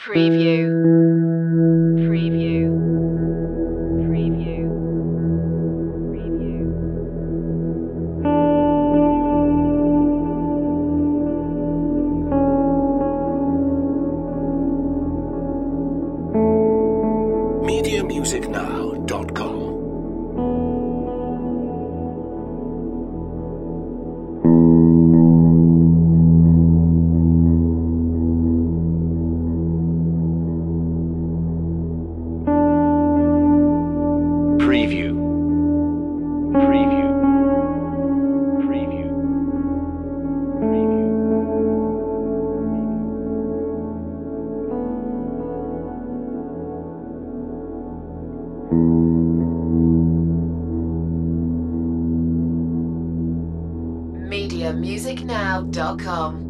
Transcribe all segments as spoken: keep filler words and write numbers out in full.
Preview. Preview. Preview. Preview. media music now dot com Preview. Preview. Preview. Preview. media music now dot com.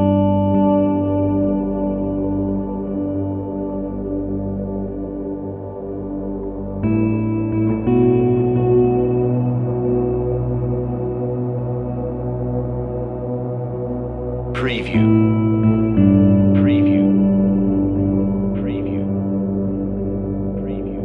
Preview. Preview. Preview. Preview.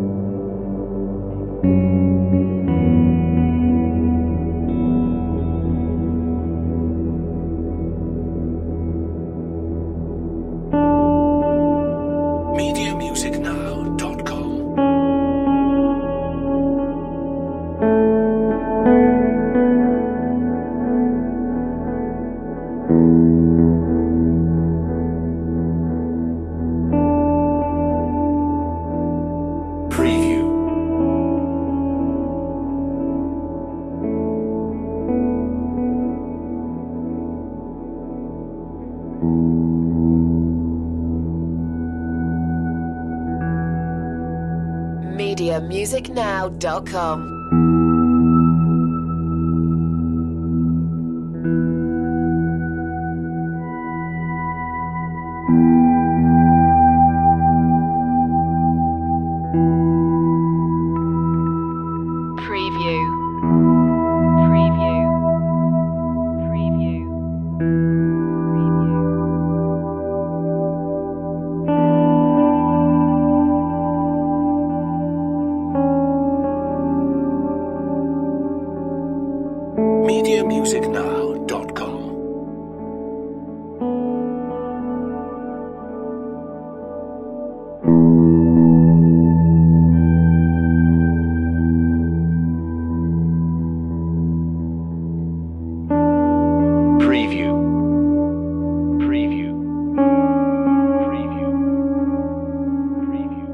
media music now dot com Preview. media music now dot com. Preview. Preview. Preview. Preview. media music now dot com Preview. Preview. Preview. Preview.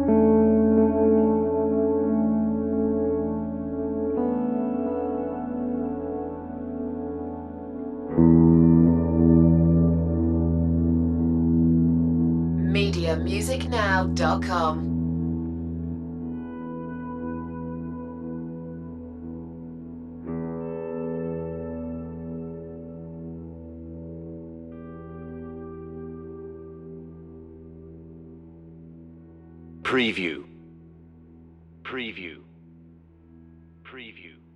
media music now dot com. Preview. Preview. Preview.